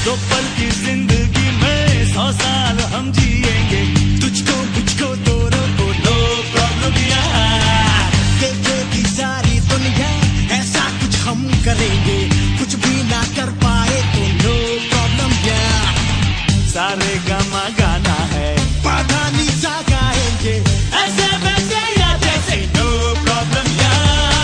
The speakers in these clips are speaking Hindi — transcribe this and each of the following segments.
दो पल की जिंदगी में 100 साल हम जिएंगे, तुझको मुझको दोनों को नो प्रॉब्लम यार। देखेगी सारी दुनिया ऐसा कुछ हम करेंगे, कुछ भी ना कर पाए तो नो प्रॉब्लम यार। सारे गामा गाना है, पाधा नीचा गाएंगे, ऐसे वैसे या जैसे नो प्रॉब्लम यार।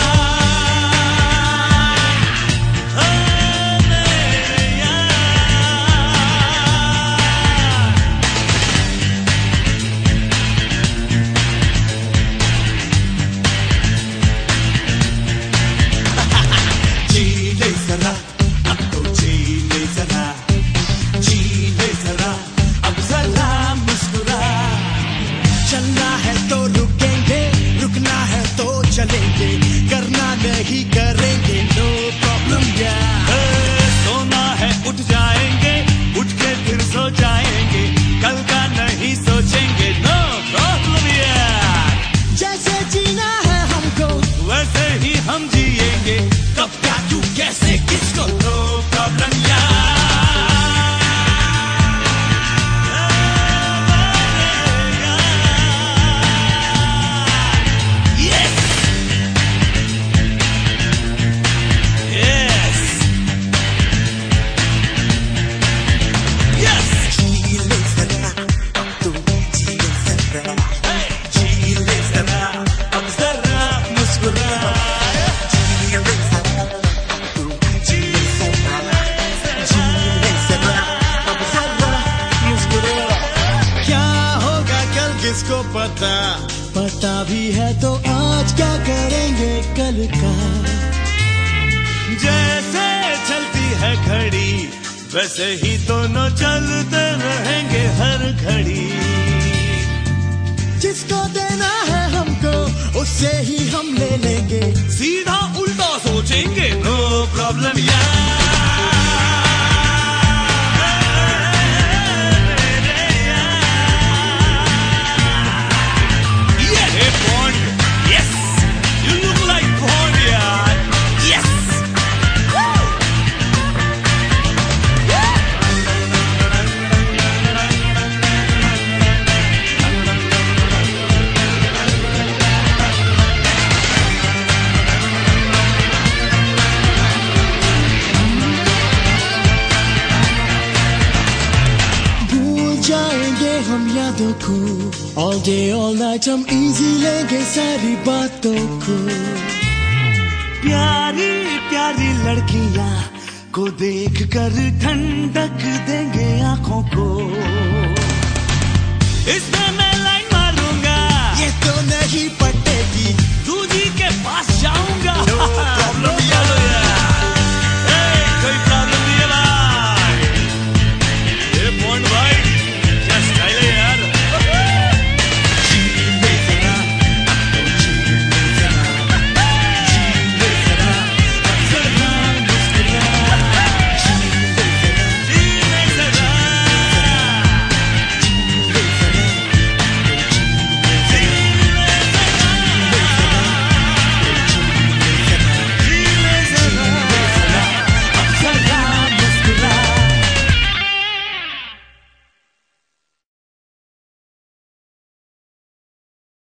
जी ले जरा अब तो जी ले जरा, जी ले जरा अब जरा मुस्कुरा। चलना है तो रुकेंगे, रुकना है तो चलेंगे, करना नहीं करेंगे नो प्रॉब्लम यार। सोना है उठ जाएंगे, उठ के फिर सो जाएंगे, कल का नहीं सोचेंगे नो प्रॉब्लम यार। जैसे जीना है हमको वैसे ही हम जिएंगे, कब क्या क्यों कैसे किसको नो प्रॉब्लम यार। Yes! Yes! Yes! जी ले जरा अब तो जी ले जरा, Hey! जी ले जरा अब जरा मुस्कुरा। जी ले जरा अब तो जी ले जरा, जी ले जरा अब जरा मुस्कुरा। क्या होगा कल किसको पता, पता भी है तो आज क्या करेंगे कल का। जैसे चलती है घड़ी वैसे ही दोनों चलते रहेंगे हर घड़ी। जिसको देना है हमको उससे ही हम ले लेंगे, सीधा उल्टा सोचेंगे नो प्रॉब्लम यार। Hey Bond, yes, you look like Bond यार, yes. भूल जाएंगे हम यादों को, all day all night हम easy लेंगे सारी बातों को। प्यारी प्यारी लड़कियां को देख कर ठंडक देंगे आंखों को। इसमें मैं लाइन मारूंगा, ये तो नहीं पटेगी, दूजी के पास जाऊंगा। no